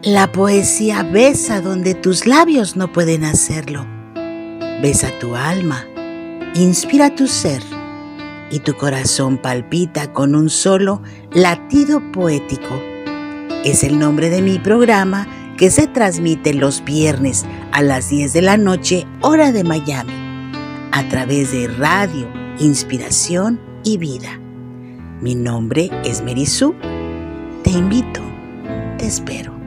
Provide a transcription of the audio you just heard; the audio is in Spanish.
La poesía besa donde tus labios no pueden hacerlo. Besa tu alma, inspira tu ser y tu corazón palpita con un solo latido poético. Es el nombre de mi programa que se transmite los viernes a las 10 de la noche, hora de Miami, a través de Radio Inspiración y Vida. Mi nombre es Merisú. Te invito, te espero.